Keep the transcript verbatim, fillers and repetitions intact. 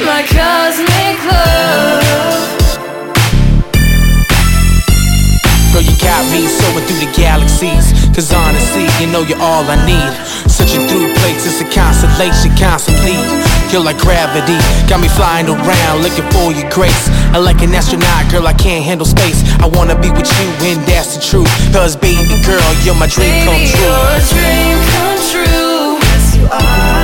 my cosmic love. Girl, you got me soaring through the galaxies, cause honestly, you know you're all I need. Searching through plates, it's a constellation constantly. You're like gravity, got me flying around, looking for your grace. I like an astronaut, girl, I can't handle space. I wanna be with you, and that's the truth. Cause baby girl, you're my dream come Baby, true. you're a dream come true. Yes, you are.